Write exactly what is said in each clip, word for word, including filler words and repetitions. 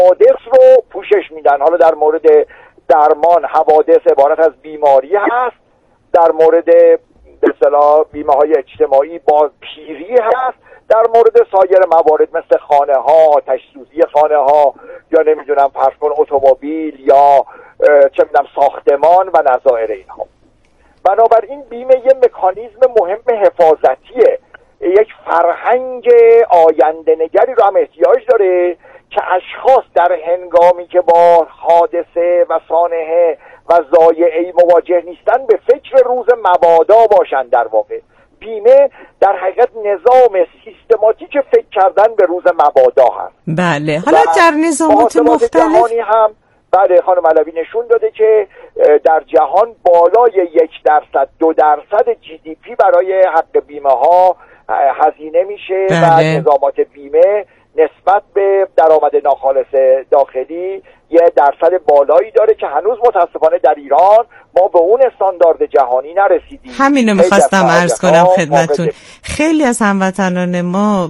حوادث رو پوشش میدن. حالا در مورد درمان حوادث عبارت از بیماری هست، در مورد به اصطلاح بیمه های اجتماعی با پیری هست، در مورد سایر موارد مثل خانه ها، آتش سوزی خانه ها، یا نمیدونم فرض کن اتومبیل یا چه میدونم ساختمان و نظایر اینها. بنابراین بیمه یه مکانیزم مهم حفاظتیه، یک فرهنگ آینده نگری رو هم احتیاج داره که اشخاص در هنگامی که با حادثه و سانحه و ضایعه‌ای مواجه نیستن به فکر روز مبادا باشن. در واقع بیمه در حقیقت نظام سیستماتیک فکر کردن به روز مبادا هست. بله، حالا در نظامات مختلف جهانی هم بله خانم علوی نشون داده که در جهان بالای یک درصد دو درصد جی دی پی برای حق بیمه ها هزینه میشه. بله. و نظامات بیمه نسبت به درآمد ناخالص داخلی یه درصد بالایی داره که هنوز متاسفانه در ایران ما به اون استاندارد جهانی نرسیدیم. همینو میخواستم عرض کنم خدمتتون. خیلی از هموطنان ما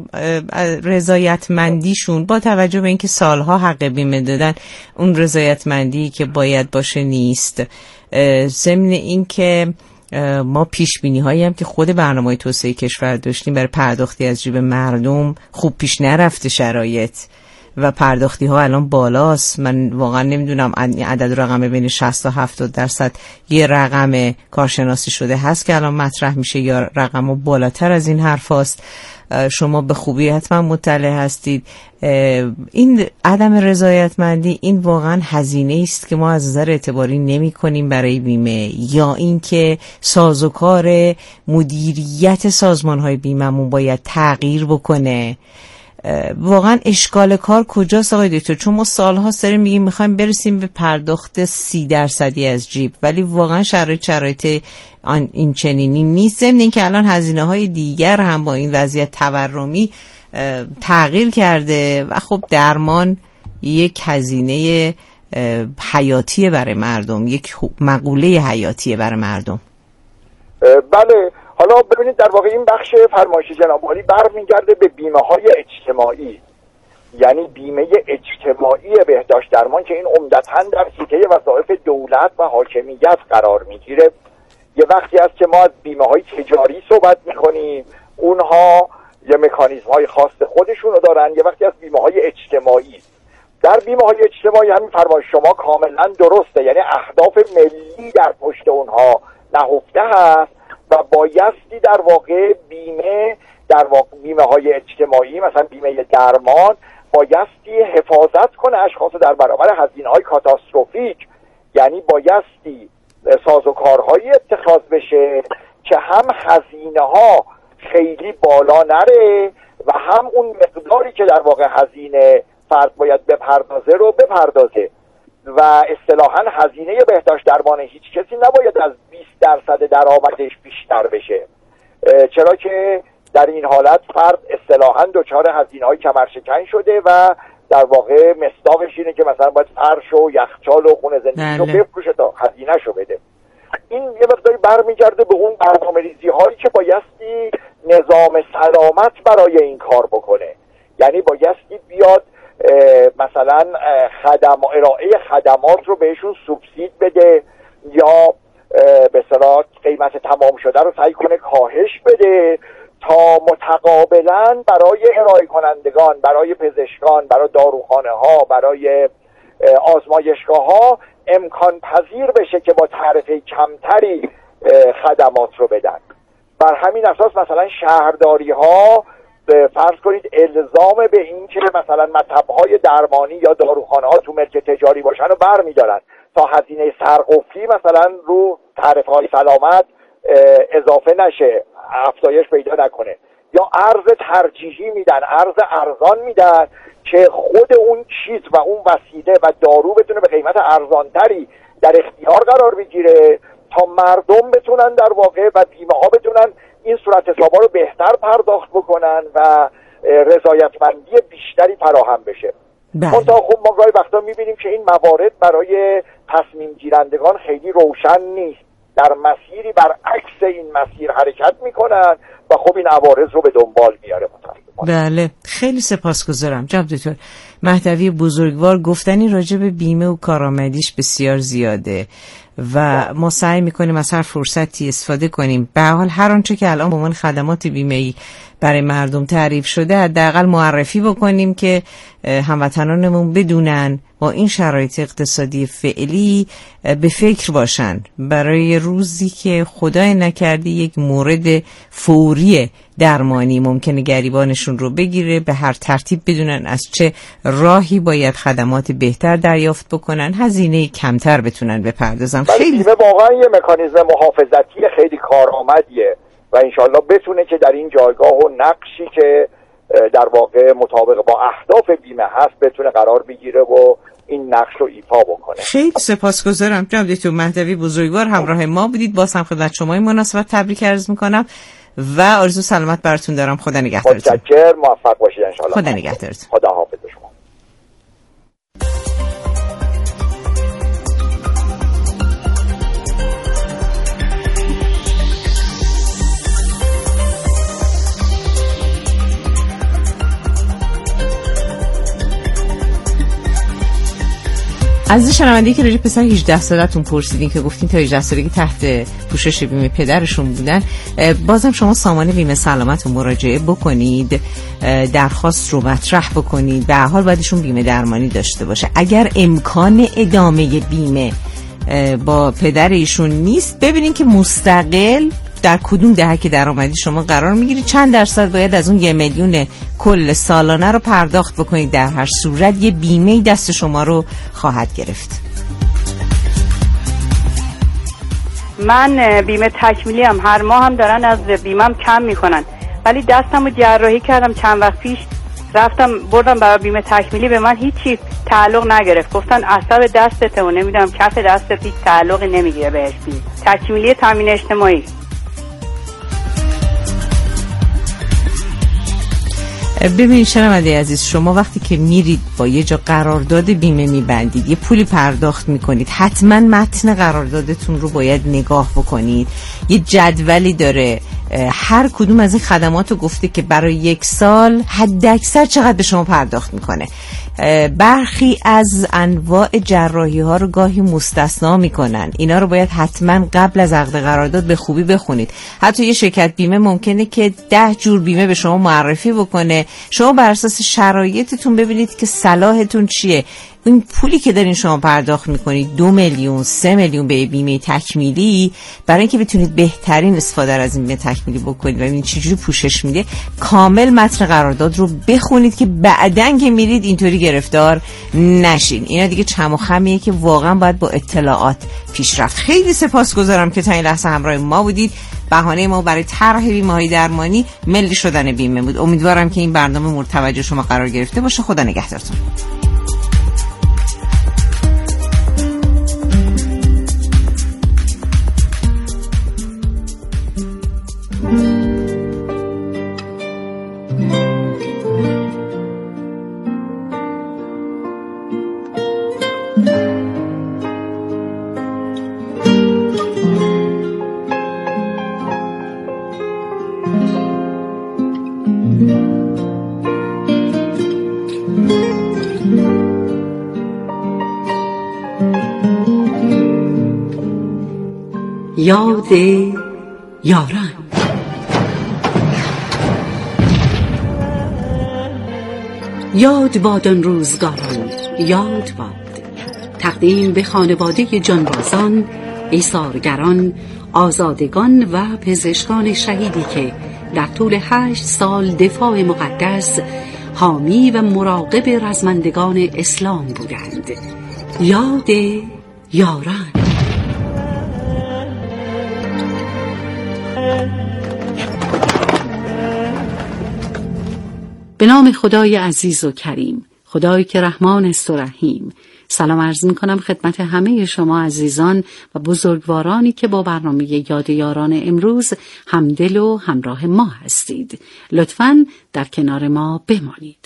رضایتمندیشون با توجه به اینکه سالها حق بیمه دادن اون رضایتمندی که باید باشه نیست. ضمن اینکه ما پیش بینی هایی هم که خود برنامه توسعه کشور داشتیم برای پرداختی از جیب مردم خوب پیش نرفته شرایط و پرداختی ها الان بالاست. من واقعا نمیدونم عدد رقم بین شصت تا هفتاد درصد یه رقم کارشناسی شده هست که الان مطرح میشه یا رقم بالاتر از این حرف هست. شما به خوبی حتما مطلع هستید. این عدم رضایتمندی این واقعا هزینه است که ما از نظر اعتباری نمی کنیم برای بیمه، یا اینکه سازوکار مدیریت سازمان های بیمه‌مون باید تغییر بکنه. واقعا اشکال کار کجاست آقای دکتر؟ چون ما سالها داریم میگیم میخوایم برسیم به پرداخت سی درصدی از جیب، ولی واقعا شرایط شرایط این چنینی نیست. ضمن اینکه الان هزینه های دیگر هم با این وضعیت تورمی تغییر کرده و خب درمان یک هزینه حیاتیه برای مردم، یک مقوله حیاتیه برای مردم. بله، حالا ببینید در واقع این بخش فرمایش جناب عالی برمیگرده به بیمه های اجتماعی، یعنی بیمه اجتماعی بهداشت درمان که این عمدتاً در حیطه وظایف دولت و حاکمیت قرار میگیره. یه وقتی هست که ما از بیمه های تجاری صحبت میکنیم، اونها یه مکانیزم های خاص خودشونو دارن. یه وقتی از بیمه های اجتماعی، در بیمه های اجتماعی همین فرمایش شما کاملا درسته، یعنی اهداف ملی در پشت اونها نهفته هست و بایستی در واقع بیمه در واقع بیمه های اجتماعی مثلا بیمه درمان بایستی حفاظت کنه اشخاص در برابر هزینه های کاتاستروفیک، یعنی بایستی سازوکارهایی اتخاذ بشه که هم هزینه ها خیلی بالا نره و هم اون مقداری که در واقع هزینه فرد باید بپردازه رو بپردازه و اصطلاحاً هزینه بهداشت درمان هیچ کسی نباید از بیست درصد درآمدش بیشتر بشه، چرا که در این حالت فرد اصطلاحاً دچار هزینه‌های کمرشکن شده و در واقع مصداقش اینه که مثلا باید فرش و یخچال و خونه زندگی رو بفروشه تا هزینه‌شو بده. این یه مقداری برمیگرده به اون برنامه‌ریزی هایی که بایستی نظام سلامت برای این کار بکنه، یعنی بایستی بیاد مثلا خدم ارائه خدمات رو بهشون سوبسید بده یا به اصطلاح قیمت تمام شده رو سعی کنه کاهش بده تا متقابلا برای ارائه کنندگان، برای پزشکان، برای داروخانه ها، برای آزمایشگاه ها امکان پذیر بشه که با تعرفه کمتری خدمات رو بدن. بر همین اساس مثلا شهرداری ها فرض کنید الزام به این که مثلا مطب‌های درمانی یا داروخانه ها تو ملک تجاری باشن رو برمی‌دارن تا هزینه سرقفلی مثلا رو تعرفه‌های سلامت اضافه نشه، افزایش پیدا نکنه، یا ارز ترجیحی میدن، ارز ارزان میدن که خود اون چیز و اون وسیله و دارو بتونه به قیمت ارزانتری در اختیار قرار بگیره تا مردم بتونن در واقع و بیمه ها بتونن این صورت حسابا رو بهتر پرداخت بکنن و رضایتمندی بیشتری فراهم بشه. منتها خب ما گاهی وقتا میبینیم که این موارد برای تصمیم گیرندگان خیلی روشن نیست، در مسیری برعکس این مسیر حرکت میکنن و خب این عوارض رو به دنبال میاره متاسفانه. بله، خیلی سپاسگزارم جناب دکتر. مهدوی بزرگوار گفتنی راجع به بیمه و کارآمدیش بسیار زیاده و ما سعی میکنیم از هر فرصتی استفاده کنیم. به هر حال هر آنچه که الان به عنوان خدمات بیمه‌ای برای مردم تعریف شده حداقل معرفی بکنیم که هموطنانمون بدونن با این شرایط اقتصادی فعلی به فکر باشن برای روزی که خدای نکرده یک مورد فوری درمانی ممکنه گریبانشون رو بگیره، به هر ترتیب بدونن از چه راهی باید خدمات بهتر دریافت بکنن، هزینه کمتر بتونن بپردازن. خیلی بیمه واقعا یه مکانیزم محافظتی خیلی کارآمدیه و انشالله بتونه که در این جایگاه و نقشی که در واقع مطابق با اهداف بیمه هست بتونه قرار بگیره و این نقش رو ایفا بکنه. خیلی سپاسگزارم جناب دکتر مهدوی بزرگوار، همراه ما بودید. باز هم خدمت شما این مناسبت تبریک عرض میکنم و آرزو سلامت براتون دارم. خدا نگهدارتون. متشکرم، موفق باشید ان شاء الله. خدا نگهدارتون. خدا حافظ شما. عزیز شنونده‌ای که راجع به پسر هجده سالتون پرسیدین که گفتین تا هجده سالگی تحت پوشش بیمه پدرشون بودن، بازم شما سامانه بیمه سلامت رو مراجعه بکنید، درخواست رو مطرح بکنید. به هر حال باید ایشون بیمه درمانی داشته باشه. اگر امکان ادامه بیمه با پدر ایشون نیست، ببینین که مستقل در کدوم دهه که درآمدی شما قرار میگیری، چند درصد باید از اون یه میلیون کل سالانه رو پرداخت بکنید. در هر صورت یه بیمه دست شما رو خواهد گرفت. من بیمه تکمیلی هم هر ماه هم دارن از بیمم کم میکنن، ولی دستم رو جراحی کردم چند وقت پیش، رفتم بردم برای بیمه تکمیلی، به من هیچی تعلق نگرفت. گفتن عصب دستته و نمیدونم کف دستت هیچ تعلقی نمیگیره بهش. بیمه تکمیلی تامین اجتماعی. ببینید شنونده عزیز، شما وقتی که میرید با یه جا قرارداد بیمه میبندید، یه پولی پرداخت میکنید، حتما متن قراردادتون رو باید نگاه بکنید. یه جدولی داره، هر کدوم از این خدمات رو گفته که برای یک سال حد اکثر چقدر به شما پرداخت میکنه. برخی از انواع جراحی ها رو گاهی مستثنا میکنن، اینا رو باید حتما قبل از عقد قرارداد به خوبی بخونید. حتی یه شرکت بیمه ممکنه که ده جور بیمه به شما معرفی بکنه، شما بر اساس شرایطتون ببینید که صلاحتون چیه. این پولی که دارین شما پرداخت میکنید، دو میلیون سه میلیون به بیمه تکمیلی، برای اینکه بتونید بهترین استفاده از این بیمه تکمیلی بکنید و ببینید چجوری پوشش میده، کامل متن قرارداد رو بخونید که بعدن که میرید اینطوری گرفتار نشین. اینا دیگه چم و خمیه که واقعا باید با اطلاعات پیش رفت. خیلی سپاسگزارم که تا این لحظه همراه ما بودید. بهانه ما برای طرح بیمه‌های درمانی ملی شدن بیمه بود. امیدوارم که این برنامه مورد توجه شما قرار گرفته باشه. خدا نگهدارتون. یاد یاران. یاد باد آن روزگاران، یاد باد. تقدیم به خانواده جانبازان، ایثارگران، آزادگان و پزشکان شهیدی که در طول هشت سال دفاع مقدس، حامی و مراقب رزمندگان اسلام بودند. یاد یاران. به نام خدای عزیز و کریم، خدایی که رحمان است و رحیم. سلام عرض می کنم خدمت همه شما عزیزان و بزرگوارانی که با برنامه یاد یاران امروز همدل و همراه ما هستید. لطفاً در کنار ما بمانید.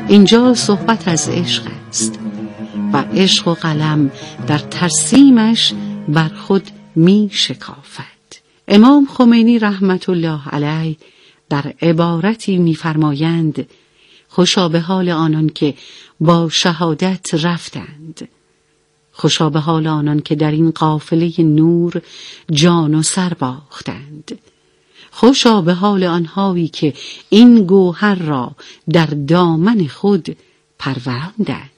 اینجا صحبت از عشق است و عشق و قلم در ترسیمش بر خود می شکافد. امام خمینی رحمت الله علیه در عبارتی می فرمایند: خوشا به حال آنان که با شهادت رفتند، خوشا به حال آنان که در این قافله نور جان و سر باختند، خوشا به حال آنهایی که این گوهر را در دامن خود پروراندند.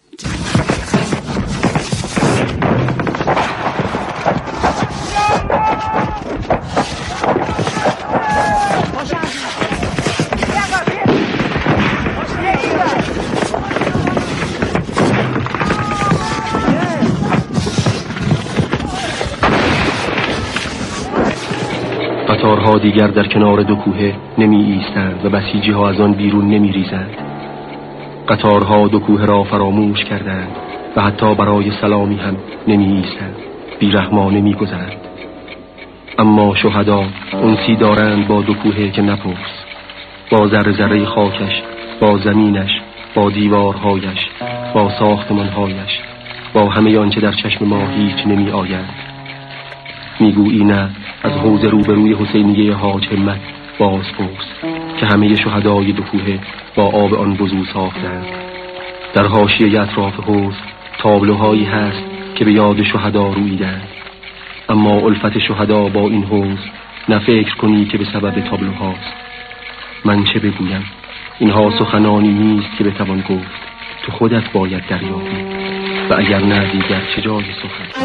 قطارها دیگر در کنار دو کوه نمی ایستند و بسیجی ها از آن بیرون نمی ریزند. قطارها دو کوه را فراموش کردند و حتی برای سلامی هم نمی ایستند، بیرحمانه می گذرند. اما شهدا انسی دارند با دو کوه که نپرس، با ذره ذره خاکش، با زمینش، با دیوارهایش، با ساختمانهایش، با همه آنچه در چشم ما هیچ نمی آید. میگویی نه، از حوض روبروی حسینیه حاج همت باز پرس که همه شهدای دو کوه با آب آن وضو ساختند. در حاشیه اطراف حوض تابلوهایی هست که به یاد شهدا رویدند، اما الفت شهدا با این حوض نه فکر کنی که به سبب تابلوهاست. من چه بگویم؟ اینها سخنانی نیست که بتوان گفت، تو خودت باید دریابی و اگر نه دیگر چه جای سخن.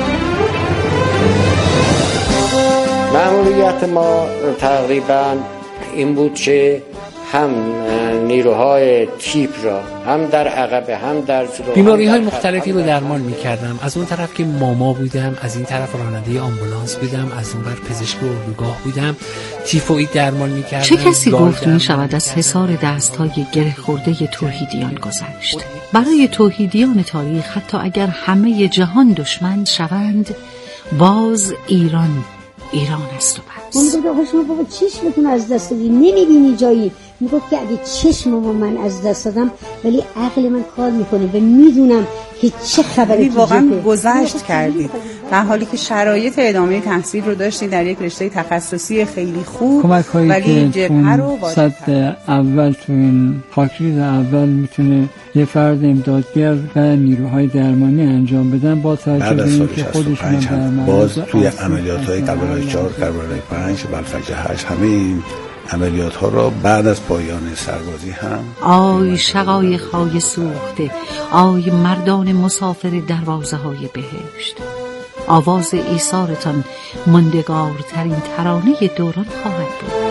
مأموریت ما تقریبا این بود که هم نیروهای تیپ را هم در عقب هم در جلو بیماری های مختلفی رو درمان می کردم. از اون طرف که ماما بودم، از این طرف راننده آمبولانس بودم، از اون بر پزشک اردوگاه بودم، تیفوئید درمان می کردم. چه کسی گفت می شود از حصار دست های گره خورده توحیدیان گذشت؟ برای توحیدیان تاریخ حتی اگر همه جهان دشمن شوند، باز ایران ایران است و بس. من گفت آقا شما بابا چشمتون از دست دادی، نمیبینی جایی. میگفت که اگه چشممو من از دست دادم ولی عقل من کار میکنه و میدونم که چه خبری واقعا گذشت کردید، در حالی که شرایط ادامه تحصیل رو داشتید در یک رشته تخصصی خیلی خوب، ولی جبهه رو صد اول تو این خاکریز اول میتونه یه فرد امدادگر و نیروهای درمانی انجام بدن با توجه به اینکه خودشون در باز توی عملیات‌های کربلای چهار، کربلای پنج، بلفجر هشت، همه این عملیات ها را بعد از پایان سربازی هم آی شقایق‌های سوخته، آی مردان مسافر دروازه های بهشت، آواز ایثارتان ماندگارترین ترانه دوران خواهد بود.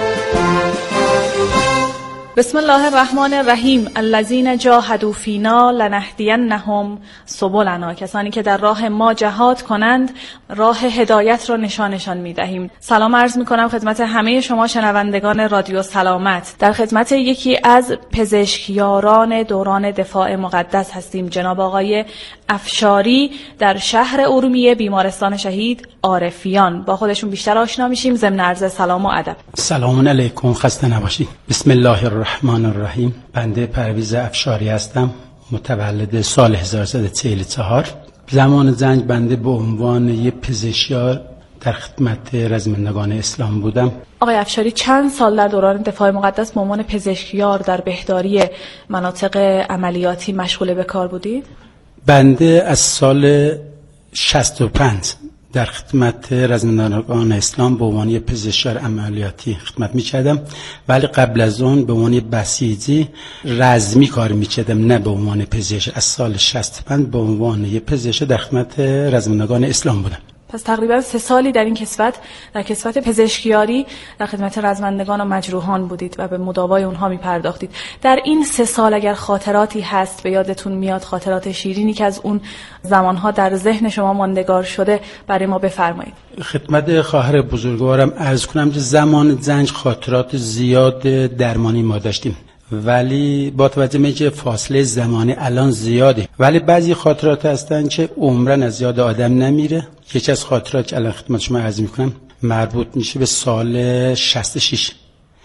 بسم الله الرحمن الرحیم. الذین جاهدوا فینا لنهدینهم سبلنا. کسانی که در راه ما جهاد کنند راه هدایت را نشانشان می‌دهیم. سلام عرض می‌کنم خدمت همه شما شنوندگان رادیو سلامت. در خدمت یکی از پزشکیاران دوران دفاع مقدس هستیم، جناب آقای افشاری در شهر ارومیه، بیمارستان شهید عارفیان. با خودشون بیشتر آشنا میشیم. ضمن عرض سلام و ادب. سلام علیکم، خسته نباشید. بسم الله الرحمن الرحیم. بنده پرویز افشاری هستم، متولد سال هزار و سیصد و چهل و چهار. زمان زنگ بنده به عنوان یک پزشکیار در خدمت رزمندگان اسلام بودم. آقای افشاری چند سال در دوران دفاع مقدس به عنوان پزشکیار در بهداری مناطق عملیاتی مشغول به کار بودید؟ بنده از سال شصت و پنج در خدمت رزمندگان اسلام به عنوان پزشکیار عملیاتی خدمت می‌کردم، ولی قبل از اون به عنوان بسیجی رزمی کار می‌کردم، نه به عنوان پزشک. از سال شصت و پنج به عنوان یک پزشک در خدمت رزمندگان اسلام بودم. پس تقریبا سه سالی در این کسوت، در کسوت پزشکیاری در خدمت رزمندگان و مجروحان بودید و به مداوای اونها می پرداختید. در این سه سال اگر خاطراتی هست به یادتون میاد، خاطرات شیرینی که از اون زمانها در ذهن شما ماندگار شده، برای ما بفرمایید. خدمت خواهر بزرگوارم عرض کنم که زمان جنگ خاطرات زیاد درمانی ما داشتیم، ولی با توجه به اینکه فاصله زمانی الان زیاده، ولی بعضی خاطرات هستن که عمرن از یاد آدم نمیره. یکی از خاطرات که الان خدمت شما عرض میکنم مربوط میشه به سال شصت و شش.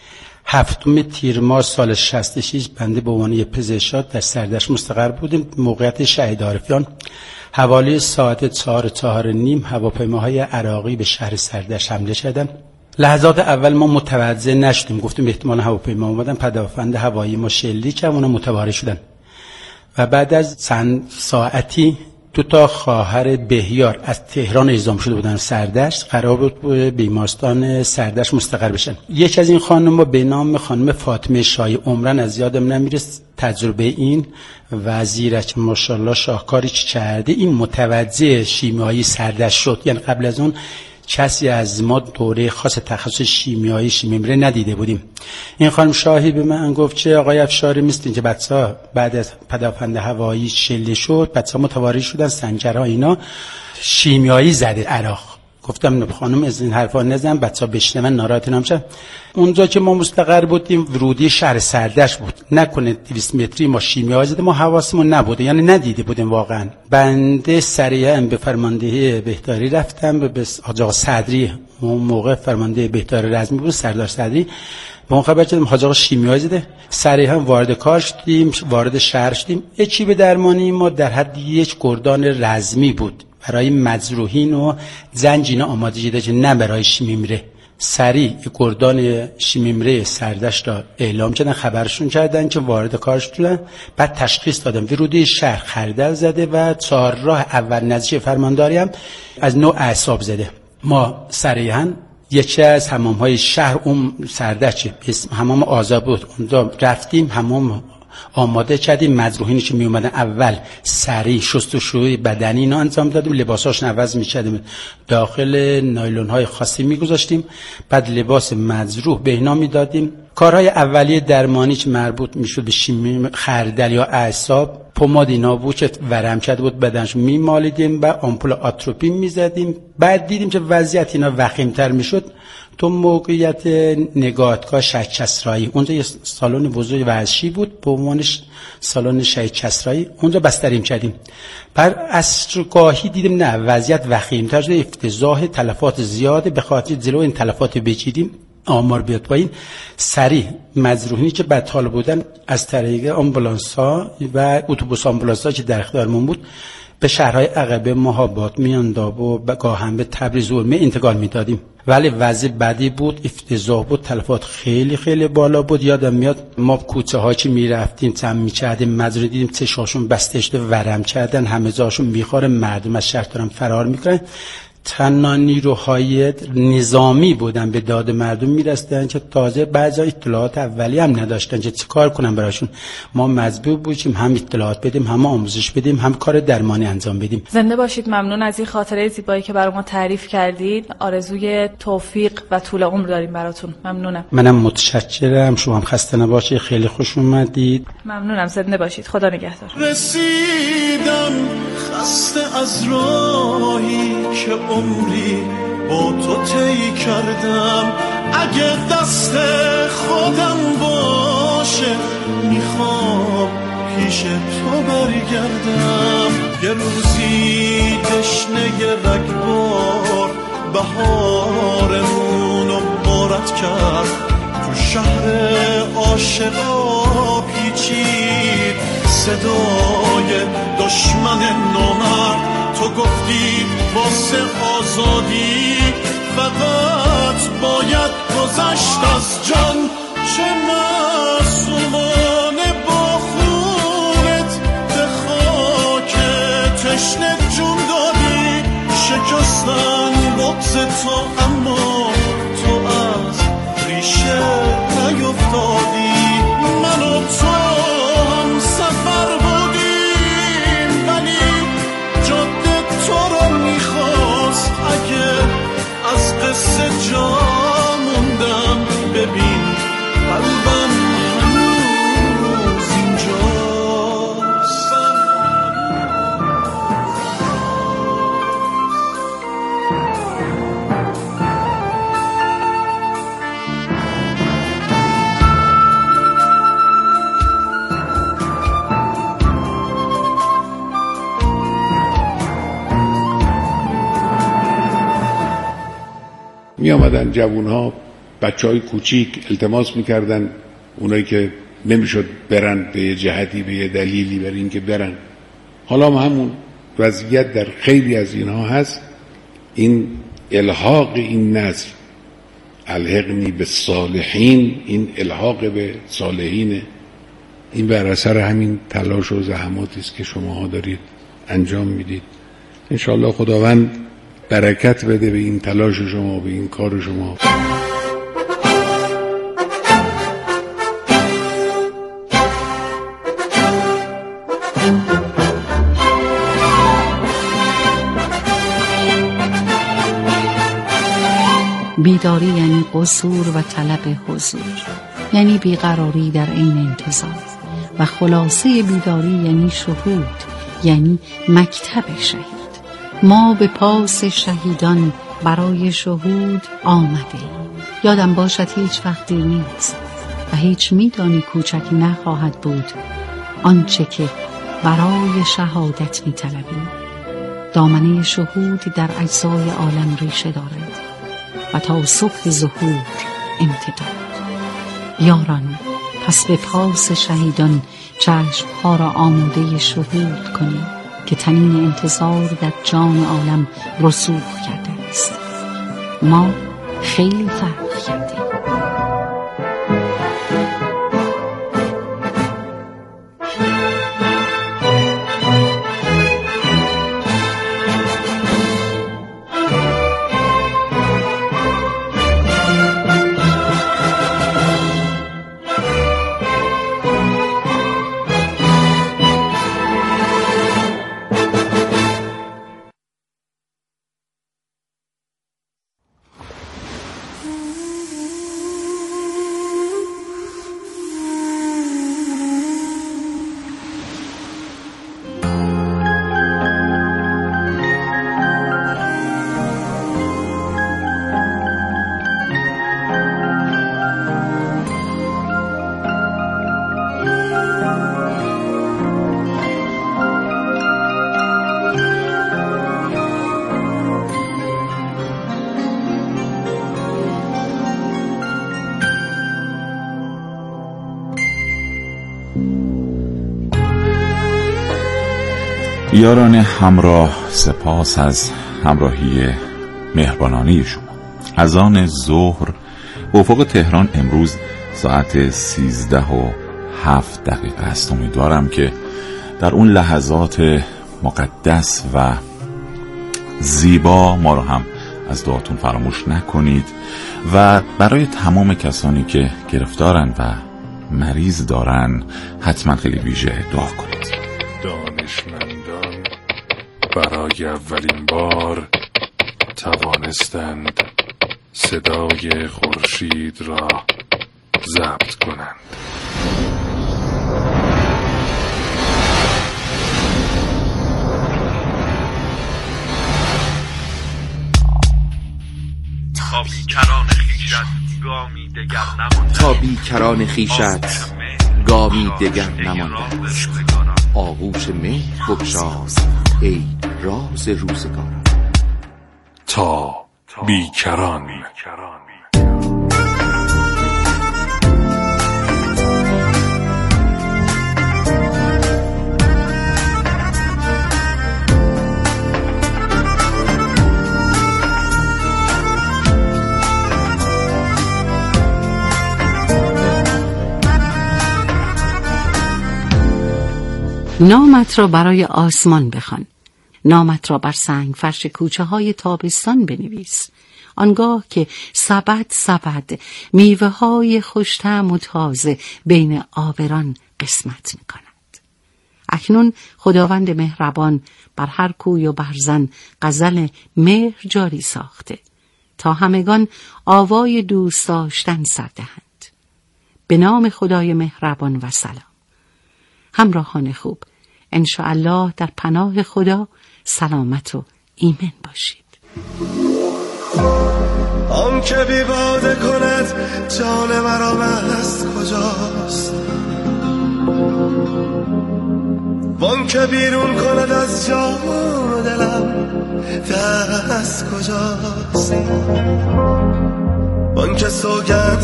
هفتم تیر ماه سال شصت و شش بنده به عنوان پزشک در سردشت مستقر بودیم. موقعیت شهید عارفیان حوالی ساعت چهار چهار نیم هواپیماهای عراقی به شهر سردشت حمله شدند. لحظات اول ما متوجه نشدیم، گفتیم احتمال هواپیما اومدن، پدافند هوایی ما شلیک هم اونا متواری شدن و بعد از چند ساعتی دو تا خواهر بهیار از تهران اعزام شده بودن سردشت، قرار بود بیمارستان سردشت مستقر بشن. یک از این خانم‌ها به نام خانم فاطمه شای عمرن، از یادم نمیرسه تجربه این و زیرک ماشاءالله شاهکاری چی کرده، این متوجه شیمیایی سردشت شد. یعنی قبل از اون کسی از ما دوره خاص تخصص شیمیایی شیمیمره ندیده بودیم. این خانم شاهی به من گفت چه آقای افشاری مثل که بچه‌ها بعد از پدافند هوایی شلیک شد بچه‌ها متواری شدن سنجرها اینا شیمیایی زده عراق. گفتم خانم از این حرفا نزن، بچه‌ها بشنون ناراحت نمیشن. اونجا که ما مستقر بودیم ورودی شهر سردشت بود، نکنه دویست متری ما شیمیایی زده، ما حواسمون نبوده، یعنی ندیده بودیم واقعا. بنده سریعا به فرماندهی بهداری رفتم، به حاج آقا صدری، اون موقع فرمانده بهداری رزمی بود، سردار صدری، به اون خبر دادم حاج آقا شیمیایی زده. سریعا وارد کار شدیم، وارد شهر شدیم. اکیپ درمانی ما در حد یک گردان رزمی بود برای مجروحین و زنجینا آماده شده که نه برای شیمیمره. سریع گردان شیمیمره سردشت را اعلام کردن، خبرشون کردن که وارد کار شدن. بعد تشخیص دادم ورودی شهر خردل زده و چهارراه اول نزدیک فرمانداری هم از نوع اعصاب زده. ما سریعا یکی از حمام‌های شهر اون سردشت اسم حمام آزاد بود، اونجا رفتیم حمام آماده کردیم. مجروحینی که می اومدن اول سریع شستشوی بدنی اینا انجام دادیم، لباساشون عوض می‌کردیم، داخل نایلون‌های خاصی می‌گذاشتیم، بعد لباس مجروح به اینا میدادیم. کارهای اولیه درمانی که مربوط میشد به شیمی خردل یا اعصاب، پماد اینا بود که ورم کرده بود بدنش میمالیدیم و آمپول آتروپین میزدیم. بعد دیدیم که وضعیت اینا وخیم‌تر میشد، تو موقعیت نگاهگاه شهید کسرایی، اونجا یه سالن بزرگ ورزشی بود به عنوانش سالن شهید کسرایی، اونجا بستریم کردیم. بر عصرگاهی دیدیم نه وضعیت وخیم‌تر شده، افتضاح، تلفات زیاده، به خاطر جلو این تلفات بگیریم آمار بیاد پایین. سریع مجروحینی که بدحال بودن از طریق آمبولانس‌ها و اتوبوس آمبولانس‌ها که در اختیارمون بود به شهرهای عقبه، مهاباد، میانداب و گاهن به تبریز و انتقال میدادیم. ولی وضع بدی بود، افتضاح بود، تلفات خیلی خیلی بالا بود. یادم میاد ما کوچه ها که میرفتیم چم میکردیم، مجروح دیدیم چشاشون بسته شده، ورم کردن، همه جاشون میخوره، مردم از شهر دارن فرار میکنن. تنها نیروهای نظامی بودن به داد مردم میرسیدن که تازه بعضی اطلاعات اولیه هم نداشتن که چه کار کنن براشون. ما مجبور بودیم هم اطلاعات بدیم، هم آموزش بدیم، هم کار درمانی انجام بدیم. زنده باشید. ممنون از این خاطره زیبایی که برای ما تعریف کردید. آرزوی توفیق و طول عمر داریم براتون. ممنونم. منم متشکرم. شما هم خسته نباشید. خیلی خوش اومدید. ممنونم. زنده باشید. خدا نگهدار. رسیدم خسته از راهی که عمری با تو طی کردم، اگه دست خودم باشه میخوام پیش تو برگردم. یه روزی تشنه رگبار بهارمون رو غارت کرد، تو شهر عاشقا پیچید صدای دشمن نامرد. تو گفتی واسه آزادی فقط باید گذشت از جان، چه معصومانه با خونت به خاک تشنه جون دادی. شکستن بغض تو اما تو از ریشه نیفتادی. من و تو هم سفر بودیم ولی جاده تو رو میخواست. اگه از قصه جا موندم ببین قلبم هنوز اینجاست. می آمدن جوون ها بچهای کوچیک التماس میکردن اونایی که نمیشد برن به یه جهتی به یه دلیلی برای اینکه برن. حالا هم همون وضعیت در خیلی از اینها هست. این الحاق این نسل الحقنی به صالحین، این الحاق به صالحینه، این بر اثر همین تلاش و زحماتی است که شماها دارید انجام میدید. انشاءالله خداوند برکت بده به این تلاش شما، به این کار شما. بیداری یعنی قصور و طلب حضور، یعنی بیقراری در عین انتظار، و خلاصه بیداری یعنی شهود، یعنی مکتب شهید. ما به پاس شهیدان برای شهود آمده ایم. یادم باشد هیچ وقت دیر نیست و هیچ میدانی کوچکی نخواهد بود آنچه که برای شهادت می‌طلبیم. دامنه شهود در اجزای عالم ریشه دارد و تا صبح ظهور امتداد. یاران، پس به پاس شهیدان چشمها را آماده شهود کنیم که طنین انتظار در جان عالم رسوخ کرده است. ما خیلی فرق کردیم. یاران همراه، سپاس از همراهی مهربانانه شما. از آن ظهر به افق تهران امروز ساعت سیزده و هفت دقیقه است. امیدوارم که در اون لحظات مقدس و زیبا ما رو هم از دعاتون فراموش نکنید و برای تمام کسانی که گرفتارن و مریض دارن حتما خیلی ویژه دعا کنید. دانشمندان برای اولین بار توانستند صدای خورشید را ضبط کنند. تا بیکران خیشت گامی دگر نمانده تا بیکران خیشت گامی دگر نمانده است. آغوش مهر بگشاز ای راز روزگار. تا بیکران. نامت را برای آسمان بخوان، نامت را بر سنگ فرش کوچه های تابستان بنویس، آنگاه که سبد سبد میوه های خوش‌طعم و تازه بین آبران قسمت می کند. اکنون خداوند مهربان بر هر کوی و برزن غزل مهر جاری ساخته تا همگان آوای دوست داشتن سر دهند. به نام خدای مهربان و سلام. همراهان خوب، انشاءالله در پناه خدا سلامت و ایمن باشید. آن که بی باده کند جان مرا مست کجاست، وان که بیرون کند از جان و دلم دست کجاست. من که سوگند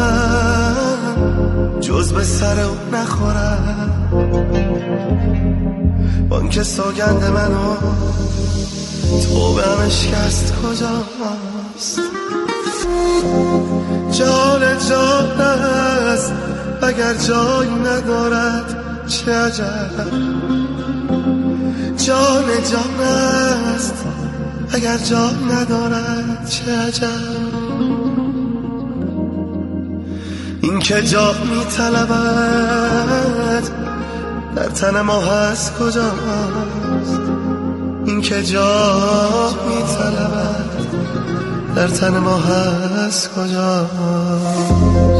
خورم جز به سر او نخورم، من که سوگند منو تو به هم اشکست کجاست؟ جان جان است اگر جای ندارد چه عجب، جان جان است اگر جای ندارد چه عجب. این که جا می طلبد در تن ما هست کجاست؟ این که جا می طلبد در تن ما هست کجاست؟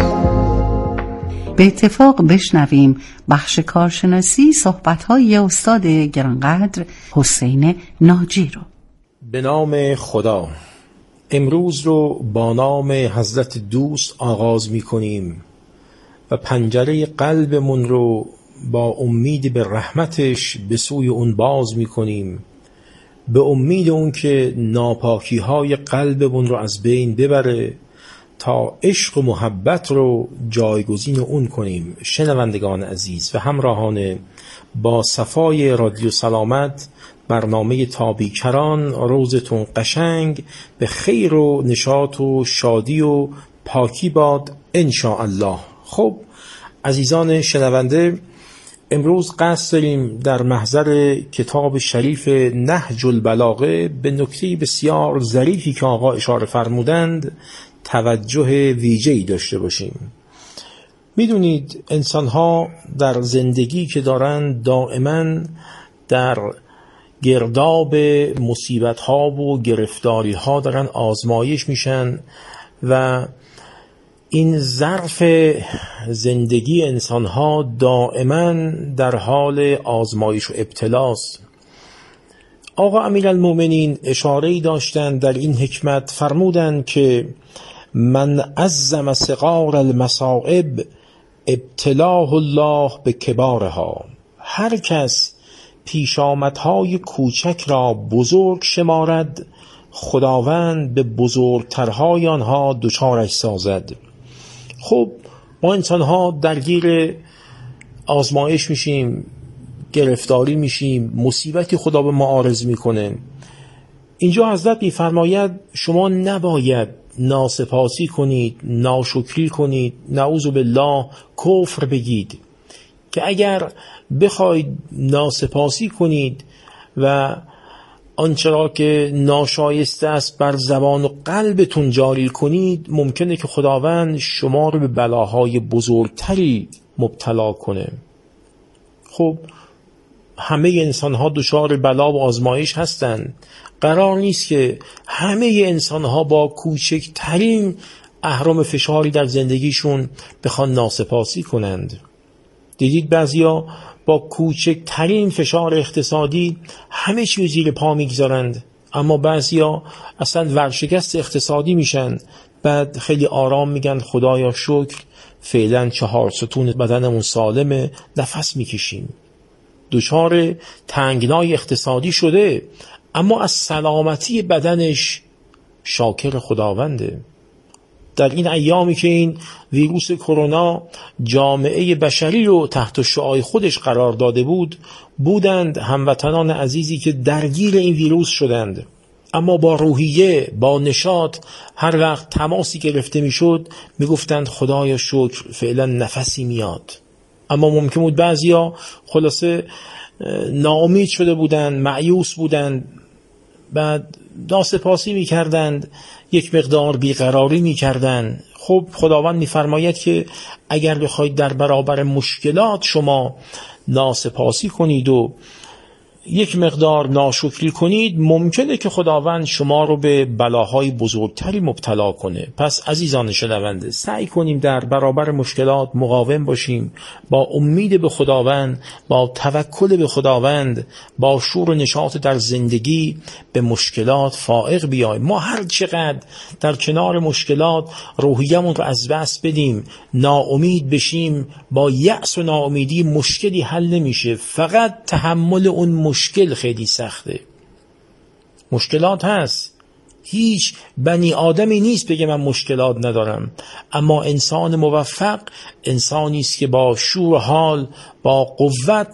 به اتفاق بشنویم بخش کارشناسی صحبت‌های استاد گرانقدر حسین ناجی رو. به نام خدا. امروز رو با نام حضرت دوست آغاز می کنیم و پنجره قلبمون رو با امید به رحمتش به سوی اون باز می کنیم، به امید اون که ناپاکی های قلبمون رو از بین ببره تا عشق و محبت رو جایگزین اون کنیم. شنوندگان عزیز و همراهان با صفای رادیو سلامت، برنامه تا بیکران، روزتون قشنگ به خیر و نشاط و شادی و پاکی باد انشاءالله. خب عزیزان شنونده، امروز قصد داریم در محضر کتاب شریف نهج البلاغه به نکته بسیار ظریفی که آقا اشاره فرمودند توجه ویژه‌ای داشته باشیم. میدونید انسان‌ها در زندگی که دارن دائما در گرداب مصیبت‌ها و گرفتاری‌ها دارن آزمایش میشن و این ظرف زندگی انسان‌ها دائما در حال آزمایش و ابتلاست. آقا امیرالمومنین اشاره‌ای داشتند در این حکمت، فرمودند که من عظم صغار المصائب ابتلاه الله به کبارها. هر کس پیشامدهای کوچک را بزرگ شمارد، خداوند به بزرگترهای آنها دچارش سازد. خب ما انسان‌ها درگیر آزمایش میشیم، گرفتاری میشیم، مصیبتی خدا به ما عارض میکنه. اینجا حضرت میفرماید شما نباید ناسپاسی کنید، ناشکری کنید، نعوذ بالله کفر بگید، که اگر بخواید ناسپاسی کنید و آنچه را که ناشایسته است بر زبان و قلبتون جاری کنید، ممکنه که خداوند شما رو به بلاهای بزرگتری مبتلا کنه. خب همه انسان ها دچار بلا و آزمایش هستند. قرار نیست که همه انسان ها با کوچکترین اهرام فشاری در زندگیشون بخوان ناسپاسی کنند. دیدید بعضیا با کوچکترین فشار اقتصادی همه چیز زیر پا میگذارند، اما بعضیا اصلا ورشکست اقتصادی میشن، بعد خیلی آرام میگن خدایا شکر فعلا چهار ستون بدنمون سالمه، نفس میکشیم. دچار تنگنای اقتصادی شده اما از سلامتی بدنش شاکر خداونده. در این ایامی که این ویروس کرونا جامعه بشری رو تحت شعاع خودش قرار داده بود، بودند هموطنان عزیزی که درگیر این ویروس شدند، اما با روحیه، با نشاط، هر وقت تماسی گرفته میشد میگفتند خدایا شکر فعلا نفسی میاد. اما ممکن بود بعضیا خلاصه ناامید شده بودند، مایوس بودند، بعد ناسپاسی میکردند، یک مقدار بیقراری میکردند. خب خداوند میفرماید که اگر بخواید در برابر مشکلات شما ناسپاسی کنید و یک مقدار ناشکری کنید، ممکنه که خداوند شما رو به بلاهای بزرگتری مبتلا کنه. پس عزیزان شنونده، سعی کنیم در برابر مشکلات مقاوم باشیم، با امید به خداوند، با توکل به خداوند، با شور و نشاط در زندگی به مشکلات فائق بیاییم. ما هر چقدر در کنار مشکلات روحیه‌مون رو از دست بدیم، ناامید بشیم، با یأس و ناامیدی مشکلی حل نمیشه. فقط تحمل اون مشکل خیلی سخته. مشکلات هست، هیچ بنی آدمی نیست بگه من مشکلات ندارم، اما انسان موفق انسانی است که با شور حال، با قوت